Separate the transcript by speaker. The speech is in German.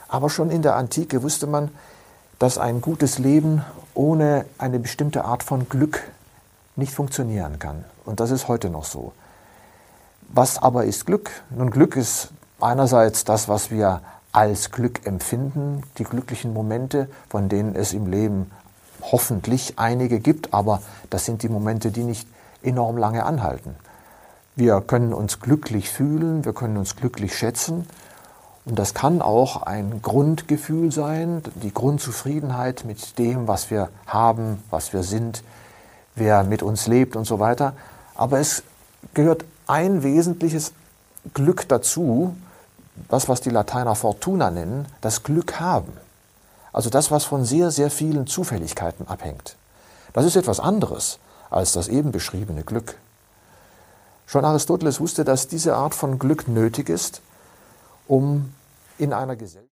Speaker 1: Aber schon in der Antike wusste man, dass ein gutes Leben ohne eine bestimmte Art von Glück nicht funktionieren kann. Und das ist heute noch so. Was aber ist Glück? Nun, Glück ist einerseits das, was wir als Glück empfinden, die glücklichen Momente, von denen es im Leben hoffentlich einige gibt, aber das sind die Momente, die nicht enorm lange anhalten. Wir können uns glücklich fühlen, wir können uns glücklich schätzen und das kann auch ein Grundgefühl sein, die Grundzufriedenheit mit dem, was wir haben, was wir sind, wer mit uns lebt und so weiter. Aber es gehört ein wesentliches Glück dazu, das, was die Lateiner Fortuna nennen, das Glück haben. Also das, was von sehr, sehr vielen Zufälligkeiten abhängt. Das ist etwas anderes als das eben beschriebene Glück. Schon Aristoteles wusste, dass diese Art von Glück nötig ist, um in einer Gesellschaft